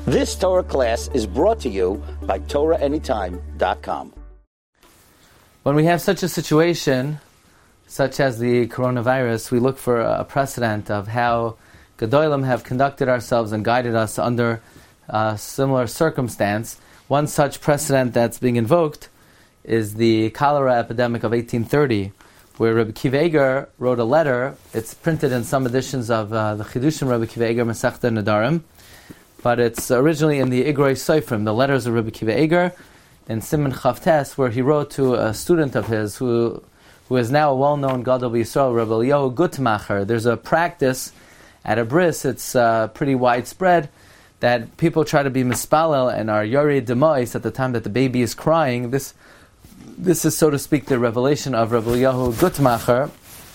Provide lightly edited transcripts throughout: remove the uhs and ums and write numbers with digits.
This Torah class is brought to you by TorahAnytime.com. When we have such a situation, such as the coronavirus, we look for a precedent of how Gedolim have conducted ourselves and guided us under a similar circumstance. One such precedent that's being invoked is the cholera epidemic of 1830, where Rabbi Akiva Eiger wrote a letter. It's printed in some editions of the Chidushim Rabbi Akiva Eiger Masechta Nedarim, but it's originally in the Igrei Seifrim, the letters of Rabbi Akiva Eiger, in Siman Chavtes, where he wrote to a student of his who is now a well-known Gadol B'Yisrael, Rabbi Eliyahu Gutmacher. There's a practice at a bris, it's pretty widespread, that people try to be mispalel and are yorei demois at the time that the baby is crying. This is, so to speak, the revelation of Rabbi Eliyahu Gutmacher,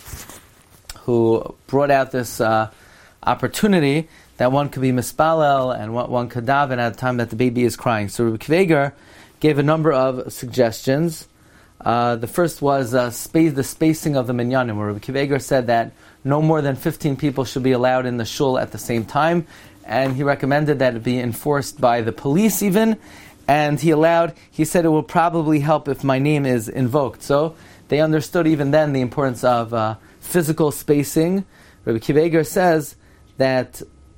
who brought out this opportunity that one could be mispalel and one could daven at the time that the baby is crying. So Rabbi Akiva Eiger gave a number of suggestions. The first was the spacing of the minyanim, where Rabbi Akiva Eiger said that no more than 15 people should be allowed in the shul at the same time, and he recommended that it be enforced by the police even, and he said it will probably help if my name is invoked. So they understood even then the importance of physical spacing. Rabbi Akiva Eiger says that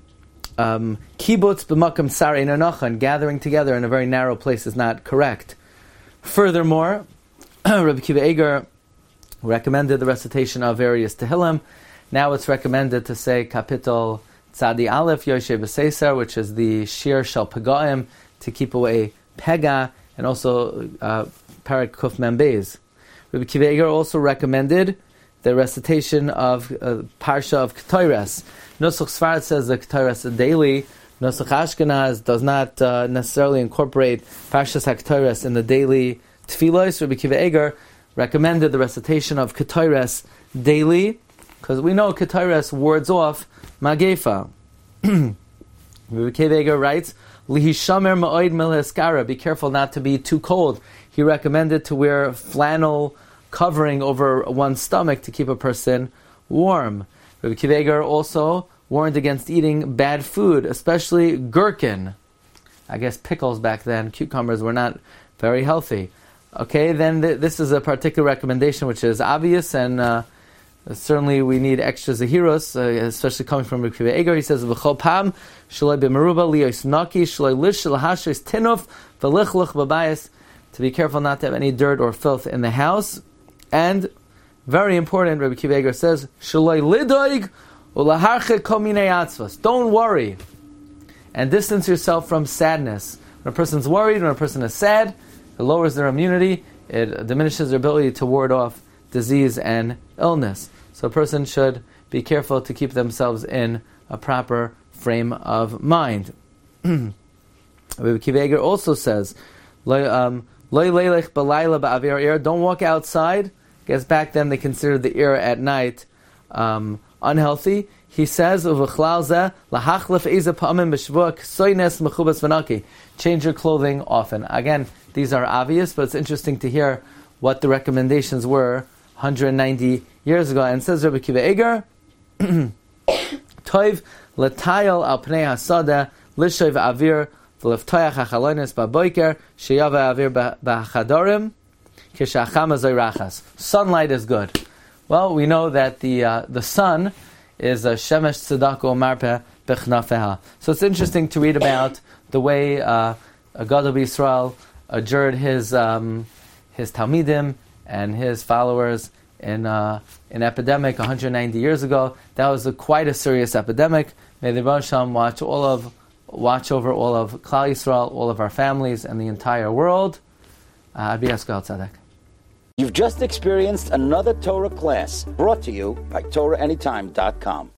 kibbutz b'makam sar ein anachan, gathering together in a very narrow place, is not correct. Furthermore, Rabbi Akiva Eiger recommended the recitation of various Tehillim. Now it's recommended to say Kapitel Tzadi Aleph Yoshe B'Seisar, which is the Shir Shel Pegaim, to keep away Pega, and also Parak Kuf Mem Beis. Rabbi Akiva Eiger also recommended the recitation of Parsha of Ketores. Nusach Sfarad says the Ketores is daily. Nusach Ashkenaz does not necessarily incorporate Parshas HaKetores in the daily Tfilos. Rabbi Akiva Eiger recommended the recitation of Ketores daily, because we know Ketores wards off Magefa. Rabbi Akiva Eiger writes, Lihishamer ma'oid milheskara, be careful not to be too cold. He recommended to wear flannel covering over one's stomach to keep a person warm. Rabbi Akiva Eiger also warned against eating bad food, especially gherkin. I guess pickles back then, cucumbers, were not very healthy. Okay, then this is a particular recommendation which is obvious, and certainly we need extra zahiros, especially coming from Rabbi Akiva Eiger. He says, "V'chol pam shaloi b'meruba liyos naki shaloi lish lahashis tinuf v'lichluch b'bayis," to be careful not to have any dirt or filth in the house. And very important, Rabbi Akiva Eiger says, "Shaloi lidoig ulaharche kol minei atzvos." Don't worry, and distance yourself from sadness. When a person's worried, when a person is sad, it lowers their immunity, it diminishes their ability to ward off disease and illness. So a person should be careful to keep themselves in a proper frame of mind. Rabbi Akiva Eiger also says, don't walk outside, because back then they considered the air at night unhealthy. He says, change your clothing often. Again, these are obvious, but it's interesting to hear what the recommendations were 190 years ago. And says Rabbi Akiva Eiger, Toiv l'tayel al pnei hasada l'shoy v'avir v'leftoyach hachalonis b'boiker sheyava avir b'chadorim k'shacham azoyrachas. Sunlight is good. Well, we know that the sun is a shemesh tzedako marpeh b'chnafeha. So it's interesting to read about the way a Gadol B'Yisrael adjured his Talmidim and his followers in an epidemic 190 years ago. That was quite a serious epidemic. May the Rebbe Shalom watch over all of Klal Yisrael, all of our families, and the entire world. You've just experienced another Torah class brought to you by TorahAnytime.com.